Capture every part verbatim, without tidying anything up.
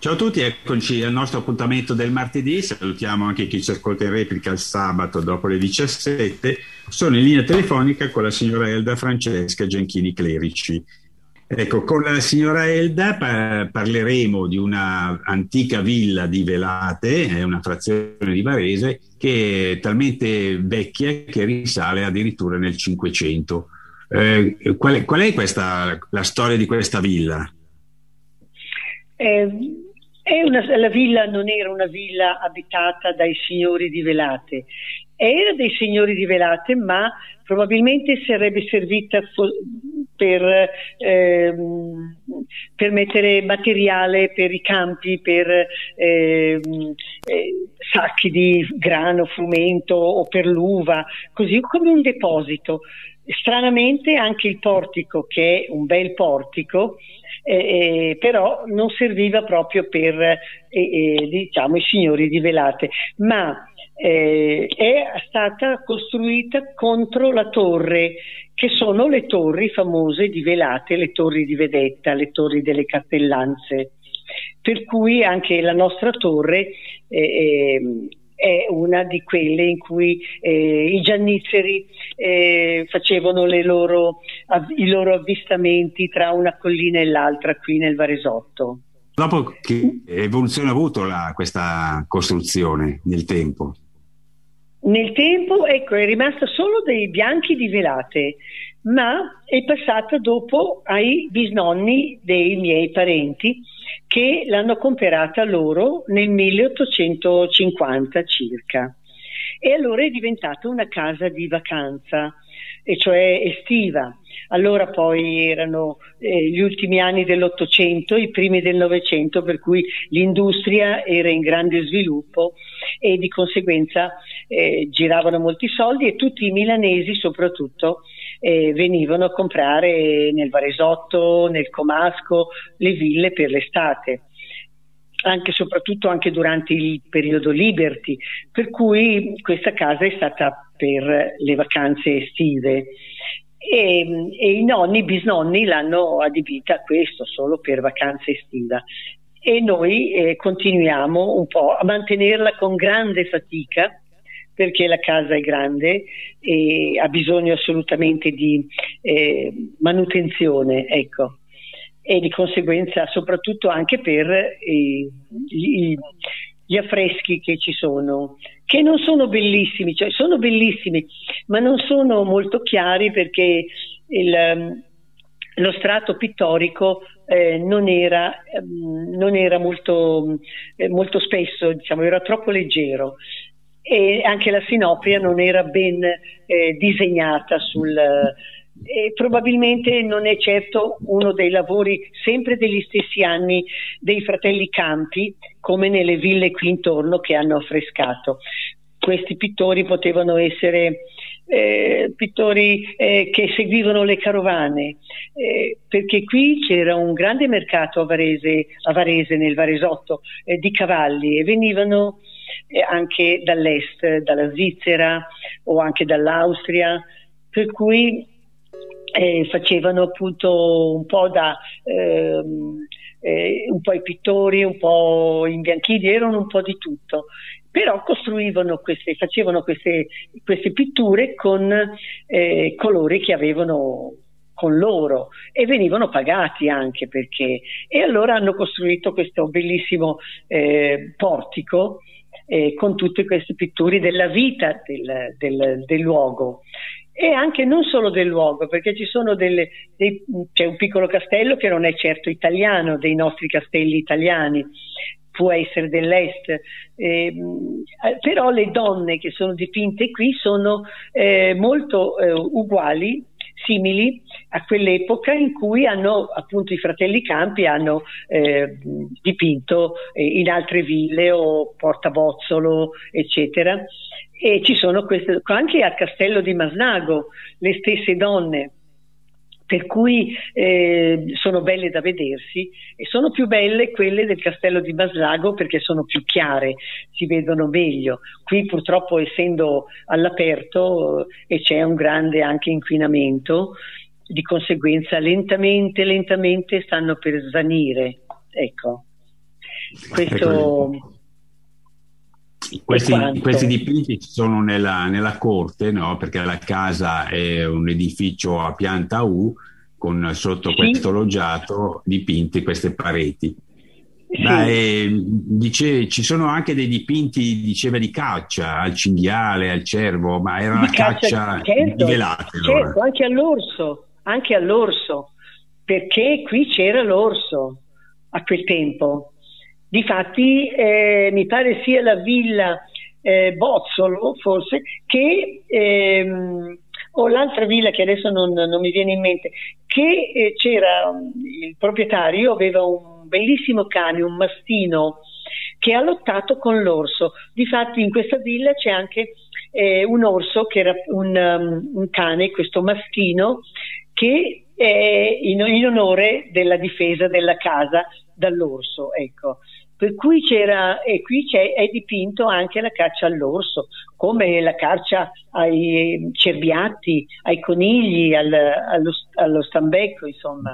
Ciao a tutti, eccoci al nostro appuntamento del martedì. Salutiamo anche chi ci ascolta in replica il sabato dopo le diciassette. Sono in linea telefonica con la signora Elda Francesca Genchini Clerici. Ecco, con la signora Elda pa- parleremo di una antica villa di Velate, è una frazione di Varese, che è talmente vecchia che risale addirittura nel Cinquecento. Eh, qual è, qual è questa, la storia di questa villa? Eh, è una- la villa non era una villa abitata dai signori di Velate, era dei signori di Velate, ma probabilmente sarebbe servita fo- per, ehm, per mettere materiale per i campi, per ehm, eh, sacchi di grano, frumento o per l'uva, così come un deposito. Stranamente anche il portico, che è un bel portico, eh, eh, però non serviva proprio per eh, eh, diciamo i signori di Velate, ma eh, è stata costruita contro la torre, che sono le torri famose di Velate, le torri di Vedetta, le torri delle Cappellanze, per cui anche la nostra torre eh, eh, è una di quelle in cui eh, i giannizzeri eh, facevano le loro, av- i loro avvistamenti tra una collina e l'altra qui nel Varesotto. Dopo che evoluzione ha avuto la- questa costruzione nel tempo? Nel tempo, ecco, è rimasta solo dei bianchi di Velate, ma è passata dopo ai bisnonni dei miei parenti, che l'hanno comprata loro nel milleottocentocinquanta circa. E allora è diventata una casa di vacanza, e cioè estiva. Allora poi erano eh, gli ultimi anni dell'Ottocento, i primi del Novecento, per cui l'industria era in grande sviluppo e di conseguenza eh, giravano molti soldi, e tutti i milanesi soprattutto eh, venivano a comprare nel Varesotto, nel Comasco, le ville per l'estate, anche soprattutto anche durante il periodo Liberty, per cui questa casa è stata per le vacanze estive. E, e i nonni, i bisnonni l'hanno adibita a questo, solo per vacanze estive. E noi eh, continuiamo un po' a mantenerla con grande fatica, perché la casa è grande e ha bisogno assolutamente di eh, manutenzione, ecco. E di conseguenza soprattutto anche per eh, gli, gli affreschi che ci sono, che non sono bellissimi, cioè sono bellissimi, ma non sono molto chiari, perché il, lo strato pittorico eh, non era, ehm, non era molto, eh, molto spesso, diciamo, era troppo leggero. E anche la sinopria non era ben eh, disegnata sul, e probabilmente non è certo uno dei lavori sempre degli stessi anni dei fratelli Campi, come nelle ville qui intorno che hanno affrescato. Questi pittori potevano essere eh, pittori eh, che seguivano le carovane, eh, perché qui c'era un grande mercato a Varese, a Varese nel Varesotto, eh, di cavalli, e venivano eh, anche dall'est, dalla Svizzera o anche dall'Austria, per cui eh, facevano appunto un po' da ehm, eh, un po' i pittori, un po' i bianchini, erano un po' di tutto, però costruivano queste, facevano queste, queste pitture con eh, colori che avevano con loro, e venivano pagati anche, perché e allora hanno costruito questo bellissimo eh, portico eh, con tutte queste pitture della vita del, del, del luogo. E anche non solo del luogo, perché ci sono delle, dei, c'è un piccolo castello che non è certo italiano, dei nostri castelli italiani, può essere dell'est, eh, però le donne che sono dipinte qui sono eh, molto eh, uguali, simili a quell'epoca in cui hanno appunto i fratelli Campi hanno eh, dipinto eh, in altre ville o Portabozzolo, eccetera. E ci sono queste, anche al castello di Masnago, le stesse donne, per cui eh, sono belle da vedersi, e sono più belle quelle del castello di Masnago perché sono più chiare, si vedono meglio. Qui purtroppo, essendo all'aperto, e c'è un grande anche inquinamento, di conseguenza lentamente, lentamente stanno per svanire, ecco. questo ecco, questi, questi dipinti sono nella, nella corte, no? Perché la casa è un edificio a pianta U con sotto sì. questo loggiato dipinti queste pareti. Sì. Ma eh, dice, ci sono anche dei dipinti, diceva, di caccia, al cinghiale, al cervo, ma era Di una caccia, caccia certo, di velate allora. certo, anche all'orso, anche all'orso, perché qui c'era l'orso a quel tempo. Difatti eh, mi pare sia la villa eh, Bozzolo, forse, che ehm, o l'altra villa che adesso non, non mi viene in mente, che eh, c'era il proprietario, aveva un bellissimo cane, un mastino, che ha lottato con l'orso. Difatti in questa villa c'è anche eh, un orso che era un, um, un cane, questo mastino, che è in, in onore della difesa della casa dall'orso, ecco. Per cui c'era, e qui c'è, è dipinto anche la caccia all'orso, come la caccia ai cerbiatti, ai conigli, al, allo, allo stambecco, insomma.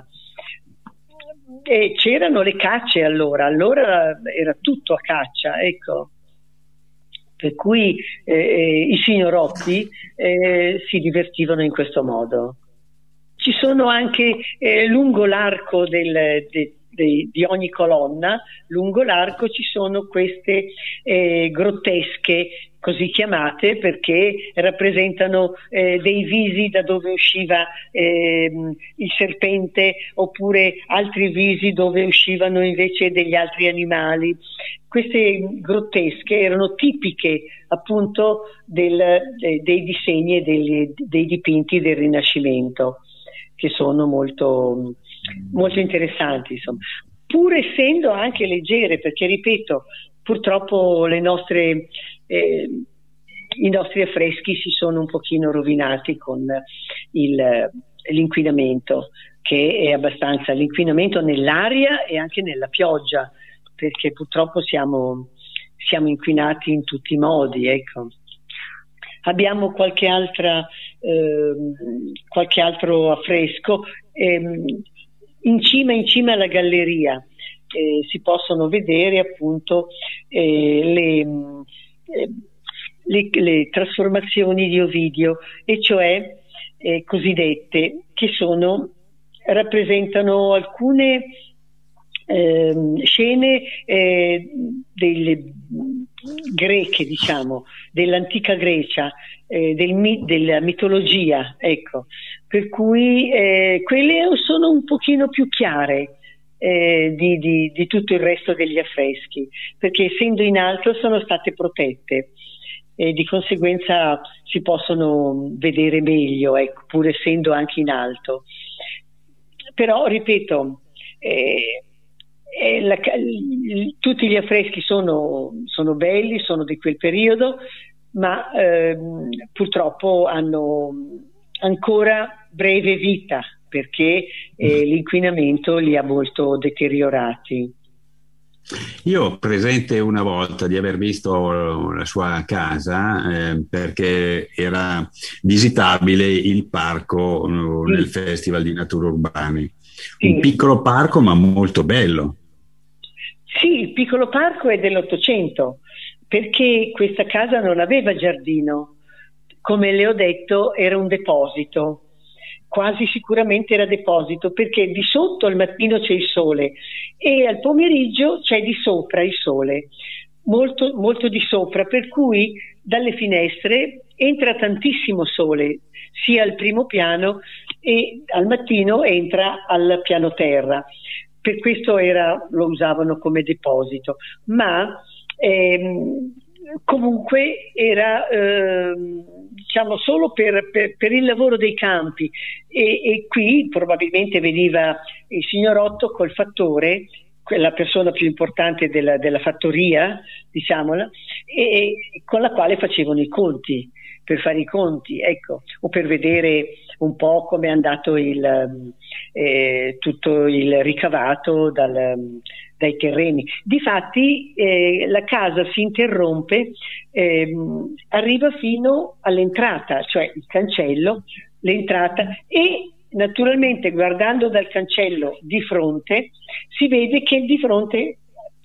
E c'erano le cacce allora, allora era tutto a caccia, ecco. Per cui eh, i signorotti eh, si divertivano in questo modo. Ci sono anche eh, lungo l'arco del, de, de, di ogni colonna, lungo l'arco ci sono queste eh, grottesche, così chiamate, perché rappresentano eh, dei visi da dove usciva eh, il serpente, oppure altri visi dove uscivano invece degli altri animali. Queste grottesche erano tipiche appunto del, de, dei disegni e dei, dei dipinti del Rinascimento, che sono molto, molto interessanti, insomma, pur essendo anche leggere, perché ripeto, purtroppo le nostre, eh, i nostri affreschi si sono un pochino rovinati con il, l'inquinamento, che è abbastanza, l'inquinamento nell'aria e anche nella pioggia, perché purtroppo siamo, siamo inquinati in tutti i modi, ecco. Abbiamo qualche altra eh, qualche altro affresco eh, in cima in cima alla galleria eh, si possono vedere appunto eh, le, eh, le, le trasformazioni di Ovidio, e cioè eh, cosiddette, che sono rappresentano alcune eh, scene eh, delle greche, diciamo, dell'antica Grecia, eh, del, della mitologia, ecco, per cui eh, quelle sono un pochino più chiare eh, di, di, di tutto il resto degli affreschi, perché essendo in alto sono state protette e di conseguenza si possono vedere meglio, ecco, pur essendo anche in alto. Però, ripeto, eh, Eh, la, tutti gli affreschi sono, sono belli, sono di quel periodo, ma ehm, purtroppo hanno ancora breve vita, perché eh, l'inquinamento li ha molto deteriorati. Io ho presente una volta di aver visto la sua casa eh, perché era visitabile il parco eh, nel Sì. Festival di Natura Urbani. Sì. Un piccolo parco ma molto bello. Sì, il piccolo parco è dell'Ottocento, perché questa casa non aveva giardino. Come le ho detto, era un deposito. Quasi sicuramente era deposito, perché di sotto al mattino c'è il sole e al pomeriggio c'è di sopra il sole, molto, molto di sopra, per cui dalle finestre entra tantissimo sole, sia al primo piano e al mattino entra al piano terra. Per questo era, lo usavano come deposito, ma ehm, comunque era ehm, diciamo solo per, per, per il lavoro dei campi, e, e qui probabilmente veniva il signorotto col fattore, la persona più importante della, della fattoria, diciamola, e, e con la quale facevano i conti, per fare i conti, ecco, o per vedere un po' come è andato il, eh, tutto il ricavato dal, dai terreni. Difatti eh, la casa si interrompe, eh, arriva fino all'entrata, cioè il cancello, l'entrata, e naturalmente guardando dal cancello di fronte si vede che di fronte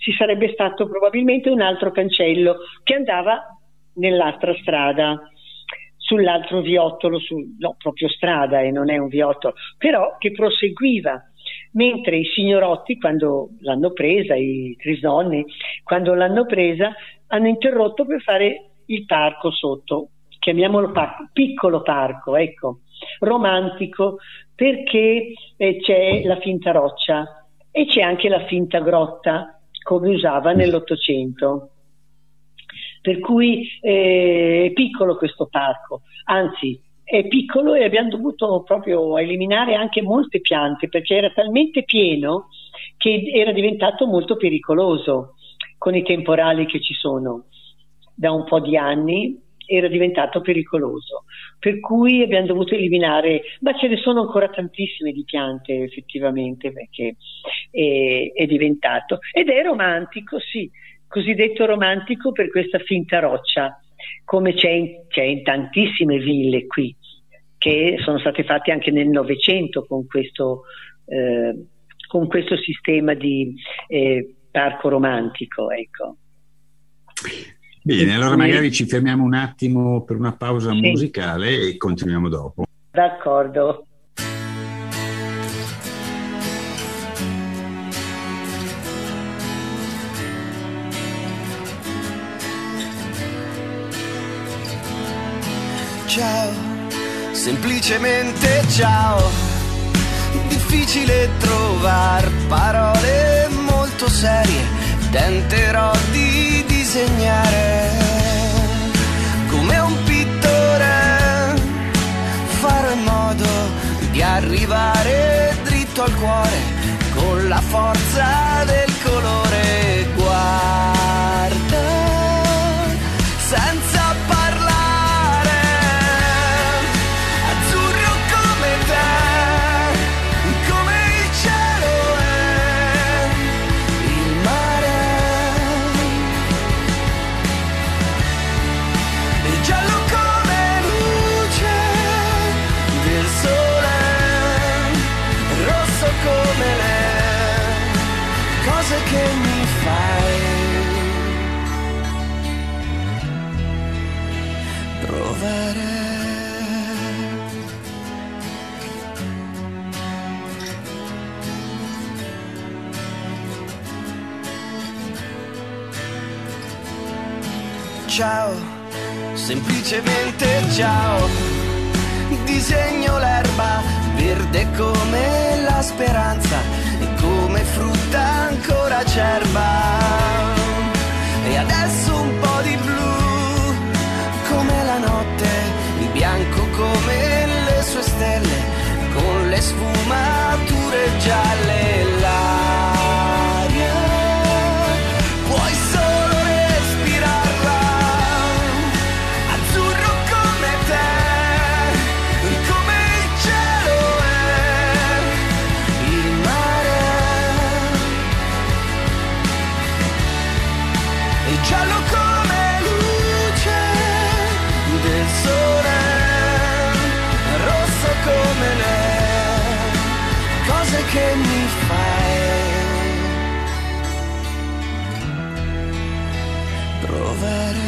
ci sarebbe stato probabilmente un altro cancello che andava nell'altra strada, sull'altro viottolo, su, no, proprio strada e non è un viottolo, però che proseguiva, mentre i signorotti, quando l'hanno presa, i Trisnonni, quando l'hanno presa, hanno interrotto per fare il parco sotto, chiamiamolo parco, piccolo parco, ecco, romantico, perché eh, c'è la finta roccia e c'è anche la finta grotta, come usava nell'Ottocento. Per cui eh, è piccolo questo parco, anzi è piccolo e abbiamo dovuto proprio eliminare anche molte piante perché era talmente pieno che era diventato molto pericoloso con i temporali che ci sono da un po' di anni, era diventato pericoloso, per cui abbiamo dovuto eliminare, ma ce ne sono ancora tantissime di piante effettivamente perché è, è diventato, ed è romantico, sì, cosiddetto romantico per questa finta roccia, come c'è in, c'è in tantissime ville qui, che sono state fatte anche nel Novecento con questo, eh, con questo sistema di eh, parco romantico, ecco. Bene, allora magari ci fermiamo un attimo per una pausa sì. musicale e continuiamo dopo. D'accordo. Ciao, semplicemente ciao. Difficile trovar parole molto serie. Tenterò di disegnare come un pittore. Farò in modo di arrivare dritto al cuore con la forza del colore. Guarda, senza che mi fai provare. Ciao, semplicemente ciao. Disegno l'erba verde come la speranza, come frutta ancora acerba, e adesso un po' di blu come la notte, il bianco come le sue stelle, con le sfumature gialle. L'aria puoi solo respirarla, azzurro come te, come il cielo è, il mare è giallo come luce del sole, rosso come le cose che mi fai provare.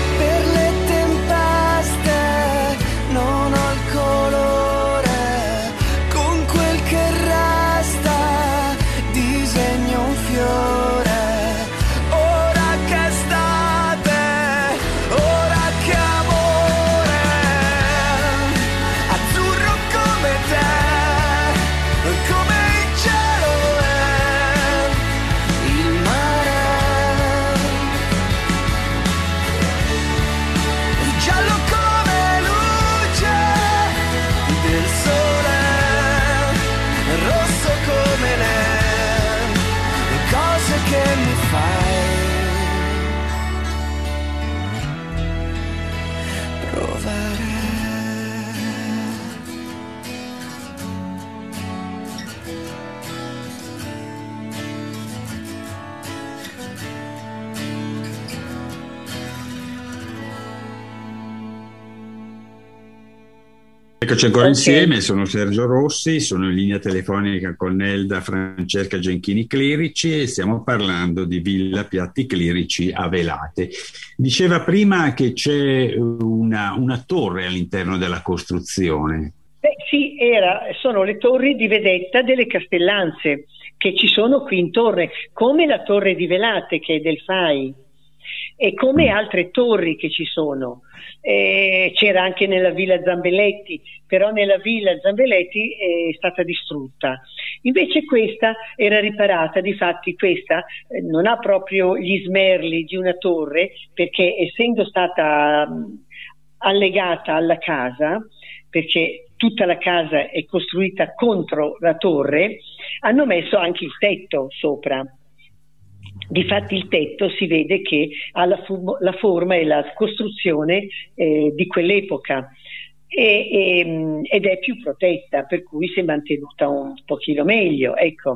Per le tempeste non ho il colore Eccoci ancora Ok. insieme, sono Sergio Rossi, sono in linea telefonica con Elda Francesca Genchini Clerici e stiamo parlando di Villa Piatti Clerici a Velate. Diceva prima che c'è una, una torre all'interno della costruzione. Beh, sì, era, sono le torri di vedetta delle Castellanze che ci sono qui intorno, come la torre di Velate che è del F A I e come altre torri che ci sono. Eh, c'era anche nella Villa Zambelletti, però nella Villa Zambelletti è stata distrutta. Invece questa era riparata, difatti questa eh, non ha proprio gli smerli di una torre, perché essendo stata mh, allegata alla casa, perché tutta la casa è costruita contro la torre, hanno messo anche il tetto sopra. Difatti il tetto si vede che ha la, fu- la forma e la costruzione eh, di quell'epoca e, e, ed è più protetta, per cui si è mantenuta un pochino meglio, ecco.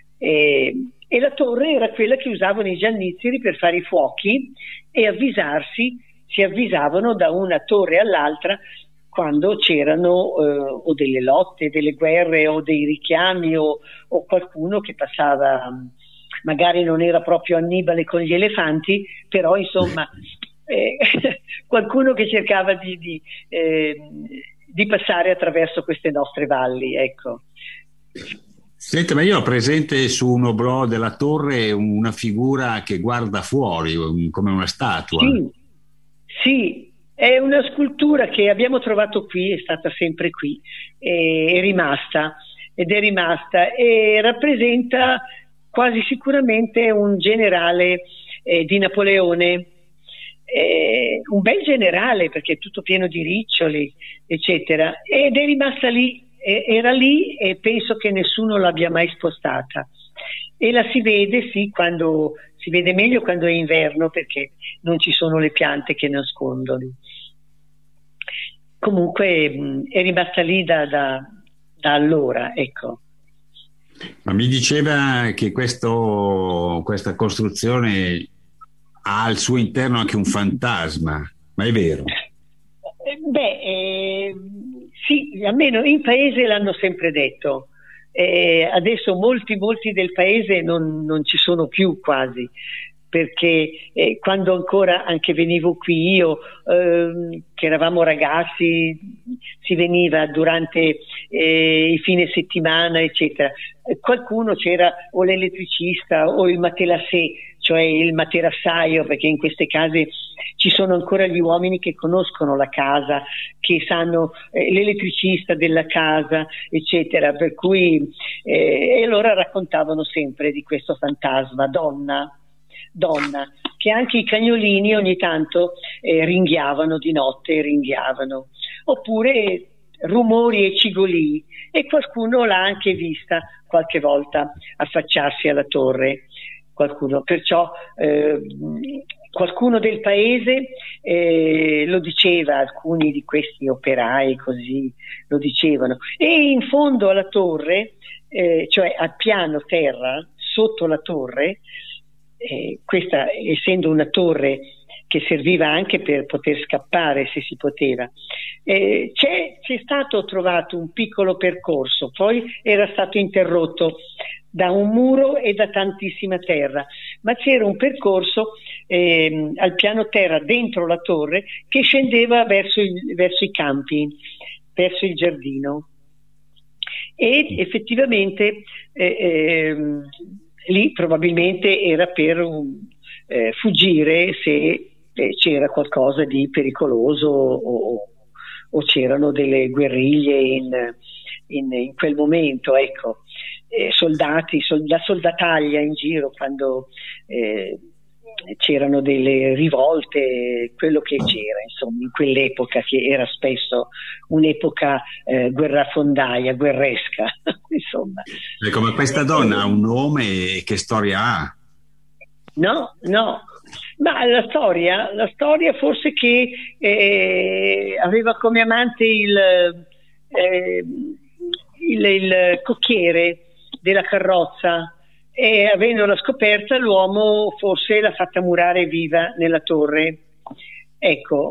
E, e la torre era quella che usavano i giannizzeri per fare i fuochi e avvisarsi, si avvisavano da una torre all'altra quando c'erano eh, o delle lotte, delle guerre o dei richiami o, o qualcuno che passava. Magari non era proprio Annibale con gli elefanti, però insomma eh, qualcuno che cercava di, di, eh, di passare attraverso queste nostre valli, ecco. Senta, ma io ho presente su un oblò della torre una figura che guarda fuori, un- come una statua. Sì, sì, è una scultura che abbiamo trovato qui, è stata sempre qui, è, è rimasta ed è rimasta e rappresenta quasi sicuramente un generale eh, di Napoleone, eh, un bel generale perché è tutto pieno di riccioli, eccetera, ed è rimasta lì, eh, era lì e penso che nessuno l'abbia mai spostata. E la si vede, sì, quando si vede meglio quando è inverno perché non ci sono le piante che nascondono. Comunque mh, è rimasta lì da, da, da allora, ecco. Ma mi diceva che questo, questa costruzione ha al suo interno anche un fantasma, ma è vero? Eh, Beh, eh, sì, almeno in paese l'hanno sempre detto. Eh, adesso molti, molti del paese non, non ci sono più quasi, perché eh, quando ancora anche venivo qui io, ehm, che eravamo ragazzi, si veniva durante eh, i fine settimana, eccetera. Eh, Qualcuno c'era o l'elettricista o il matelassé, cioè il materassaio, perché in queste case ci sono ancora gli uomini che conoscono la casa, che sanno eh, l'elettricista della casa, eccetera. Per cui eh, e allora raccontavano sempre di questo fantasma, donna. donna, che anche i cagnolini ogni tanto eh, ringhiavano di notte, ringhiavano, oppure rumori e cigolii, e qualcuno l'ha anche vista qualche volta affacciarsi alla torre, qualcuno, perciò eh, qualcuno del paese eh, lo diceva, alcuni di questi operai così lo dicevano, e in fondo alla torre, eh, cioè al piano terra, sotto la torre, Eh, questa essendo una torre che serviva anche per poter scappare se si poteva, eh, c'è, c'è stato trovato un piccolo percorso, poi era stato interrotto da un muro e da tantissima terra, ma c'era un percorso eh, al piano terra dentro la torre che scendeva verso, il, verso i campi, verso il giardino, e effettivamente eh, eh, lì probabilmente era per um, eh, fuggire se eh, c'era qualcosa di pericoloso o, o c'erano delle guerriglie in, in, in quel momento, ecco. Eh, soldati, sol- la soldataglia in giro quando eh, c'erano delle rivolte, quello che c'era insomma in quell'epoca, che era spesso un'epoca eh, guerrafondaia, guerresca insomma. Ecco, ma questa donna ha un nome e che storia ha? No, no, ma la storia, la storia forse che eh, aveva come amante il, eh, il, il cocchiere della carrozza, e avendola scoperta l'uomo forse l'ha fatta murare viva nella torre, ecco.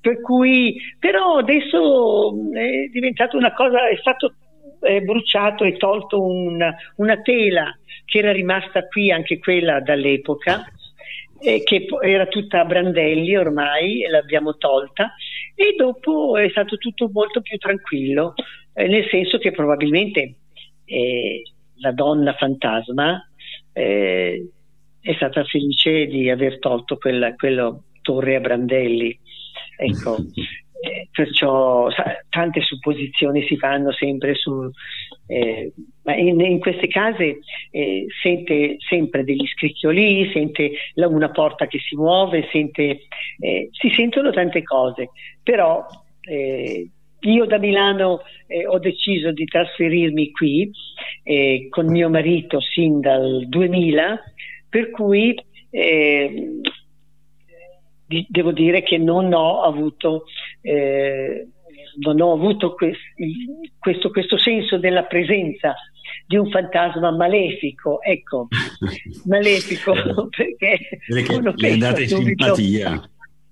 per cui, però adesso è diventato una cosa, è stato eh, bruciato e tolto una, una tela che era rimasta qui, anche quella dall'epoca, eh, che era tutta a brandelli ormai, e l'abbiamo tolta, e dopo è stato tutto molto più tranquillo, eh, nel senso che probabilmente eh, la donna fantasma eh, è stata felice di aver tolto quella, quello torre a brandelli, ecco. Eh, perciò sa, tante supposizioni si fanno sempre su, eh, ma in, in queste case eh, sente sempre degli scricchiolii, sente la, una porta che si muove, sente, eh, si sentono tante cose, però eh, io da Milano eh, ho deciso di trasferirmi qui eh, con mio marito sin dal duemila, per cui eh, devo dire che non ho avuto eh, non ho avuto quest, questo, questo senso della presenza di un fantasma malefico, ecco, malefico, perché uno le è andata in simpatia.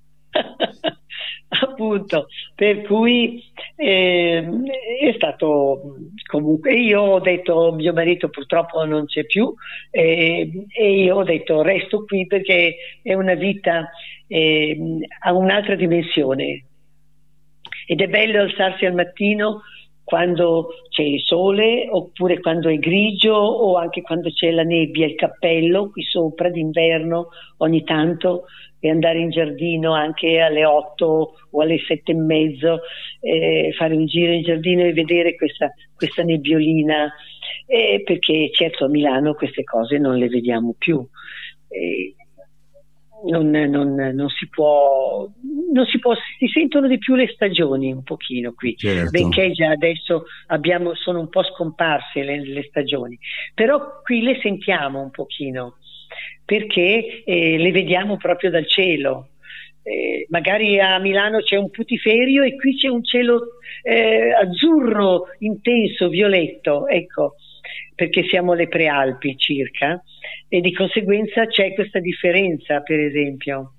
Appunto, per cui eh, è stato comunque, io ho detto, mio marito purtroppo non c'è più, eh, e io ho detto resto qui perché è una vita, eh, ha un'altra dimensione, ed è bello alzarsi al mattino quando c'è il sole, oppure quando è grigio, o anche quando c'è la nebbia, il cappello qui sopra d'inverno ogni tanto, e andare in giardino anche alle otto o alle sette e mezzo, eh, fare un giro in giardino e vedere questa, questa nebbiolina, eh, perché certo a Milano queste cose non le vediamo più, eh, non, non, non si può, non si può, si sentono di più le stagioni un pochino qui, certo. Benché già adesso abbiamo, sono un po' scomparse le, le stagioni, però qui le sentiamo un pochino, perché eh, le vediamo proprio dal cielo. Eh, magari a Milano c'è un putiferio e qui c'è un cielo eh, azzurro intenso, violetto, ecco, perché siamo alle prealpi circa, e di conseguenza c'è questa differenza, per esempio.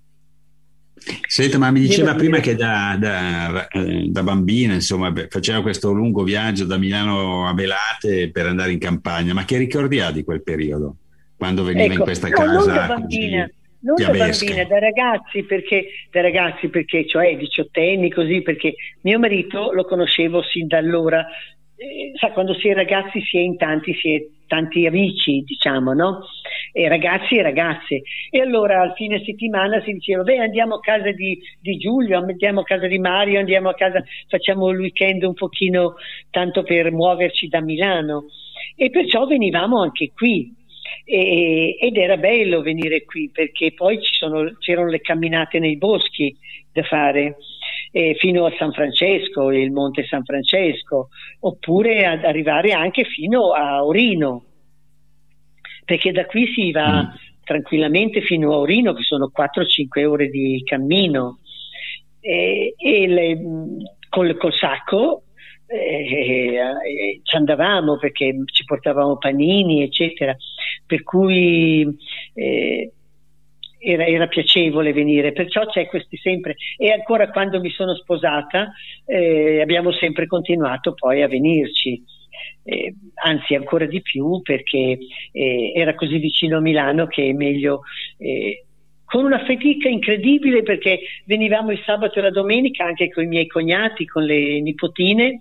Senta, ma mi diceva prima che da, da, da bambina, insomma, faceva questo lungo viaggio da Milano a Velate per andare in campagna, ma che ricordi ha di quel periodo? Quando veniva ecco, in questa no, casa non da bambina, non da bambina, da ragazzi, perché da ragazzi perché cioè diciottenni, così, perché mio marito lo conoscevo sin da allora, eh, sa, quando si è ragazzi si è in tanti, si è tanti amici, diciamo, no? E ragazzi e ragazze, e allora al fine settimana si diceva beh, andiamo a casa di, di Giulio, andiamo a casa di Mario, andiamo a casa, facciamo il weekend un pochino tanto per muoverci da Milano, e perciò venivamo anche qui. E, ed era bello venire qui, perché poi ci sono, c'erano le camminate nei boschi da fare, eh, fino a San Francesco, il Monte San Francesco, oppure ad arrivare anche fino a Orino, perché da qui si va mm. tranquillamente fino a Orino, che sono quattro cinque ore di cammino, e, e le, col, col sacco Eh, eh, ci andavamo, perché ci portavamo panini eccetera, per cui eh, era, era piacevole venire, perciò c'è questi sempre, e ancora quando mi sono sposata eh, abbiamo sempre continuato poi a venirci, eh, anzi ancora di più, perché eh, era così vicino a Milano che è meglio, eh, con una fatica incredibile, perché venivamo il sabato e la domenica anche con i miei cognati, con le nipotine,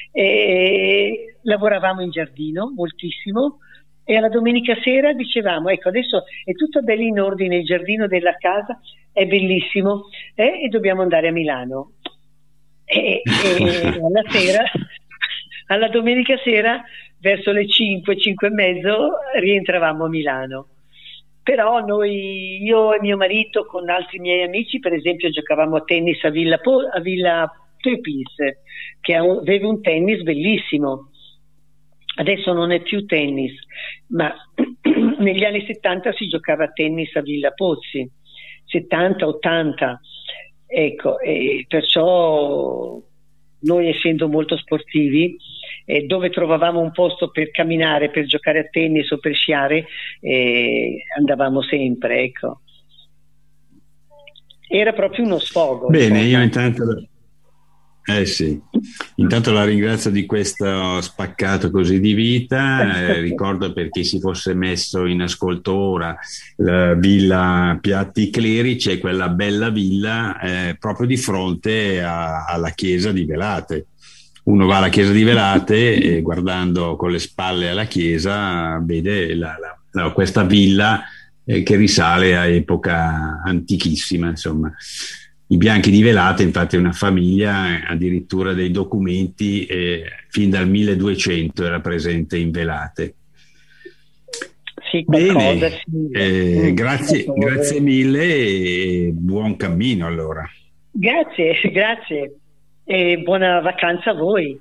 e lavoravamo in giardino moltissimo, e alla domenica sera dicevamo ecco adesso è tutto bello in ordine, il giardino della casa è bellissimo, eh, e dobbiamo andare a Milano, e, e alla sera alla domenica sera verso le cinque, cinque e mezzo rientravamo a Milano. Però noi, io e mio marito con altri miei amici, per esempio, giocavamo a tennis a Villa, po- a Villa Töpis, che aveva un tennis bellissimo. Adesso non è più tennis, ma negli anni settanta si giocava a tennis a Villa Pozzi, settanta ottanta, ecco, e perciò noi, essendo molto sportivi, eh, dove trovavamo un posto per camminare, per giocare a tennis o per sciare, eh, andavamo sempre, ecco. era proprio uno sfogo. Bene, insomma. io intanto... Eh sì, intanto la ringrazio di questo spaccato così di vita, eh, ricordo per chi si fosse messo in ascolto ora, la villa Piatti Clerici è quella bella villa eh, proprio di fronte a, alla chiesa di Velate. Uno va alla chiesa di Velate e guardando con le spalle alla chiesa vede la, la, la, questa villa eh, che risale a epoca antichissima, insomma. I Bianchi di Velate, infatti, è una famiglia, addirittura dei documenti, eh, fin dal milleduecento era presente in Velate. Sì, qualcosa, Bene, sì. eh, Mm, grazie, qualcosa. grazie mille e buon cammino allora. Grazie, grazie e buona vacanza a voi.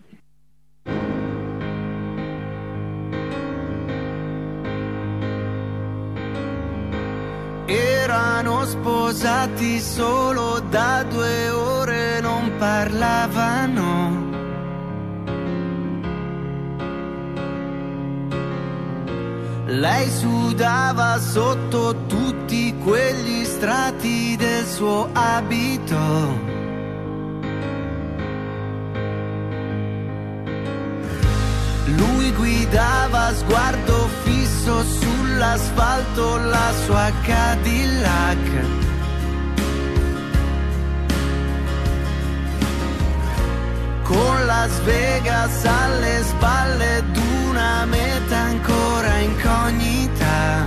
Erano sposati solo da due ore, non parlavano. Lei sudava sotto tutti quegli strati del suo abito. Lui guidava, sguardo fisso sull'asfalto, la sua Cadillac. Con Las Vegas alle spalle d'una meta ancora incognita.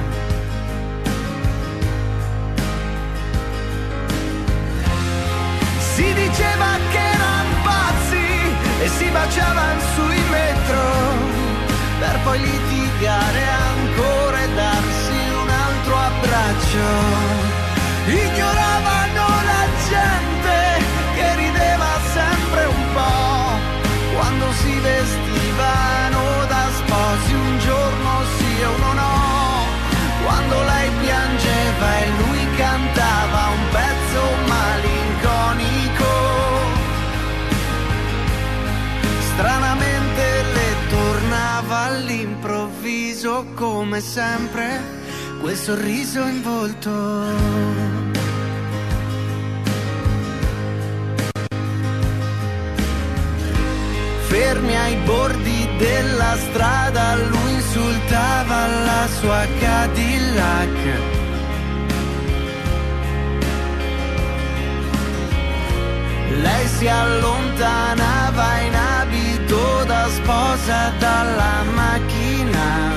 Si diceva che erano pazzi e si baciavano sui metro, per poi litigare ancora e darsi un altro abbraccio. Ignoravano la gente che rideva sempre un po', quando si vestivano da sposi, un giorno sì e uno no, quando lei piangeva e lui cantava un pezzo malinconico. Stranamente le tornava all'improvviso, come sempre, quel sorriso in volto. Fermi ai bordi della strada, lui insultava la sua Cadillac. Lei si allontanava in abito da sposa dalla macchina.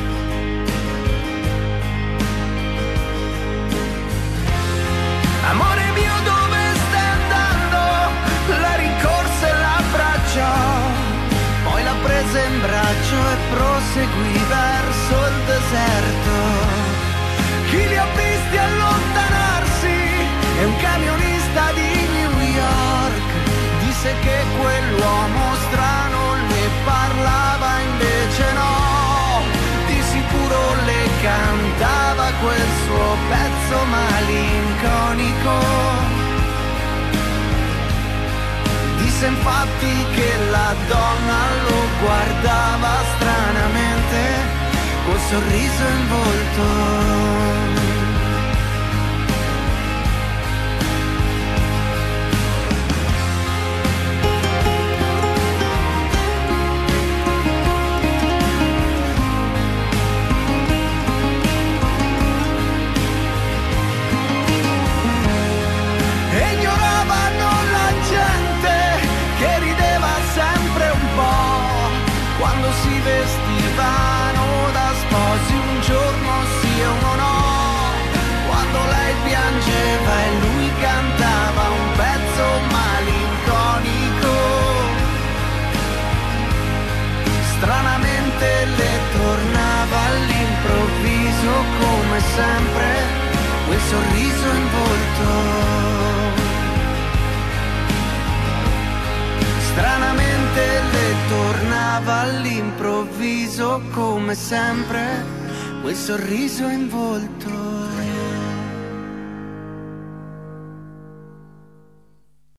Amore mio, dove stai andando? La rincorse e l'abbracciò, poi la prese in braccio e proseguì verso il deserto. Chi li ha visti allontanarsi è un camionista di New York. Disse che quell'uomo strano le parlava, invece no, di sicuro le cantava quel suo pezzo malinconico. Disse infatti che la donna lo guardava stranamente, col sorriso in volto. Si vestivano da sposi, un giorno sì e uno no, quando lei piangeva e lui cantava un pezzo malinconico. Stranamente le tornava all'improvviso, come sempre, quel sorriso in volto. Stranamente le tornava all'improvviso, come sempre, quel sorriso in volto.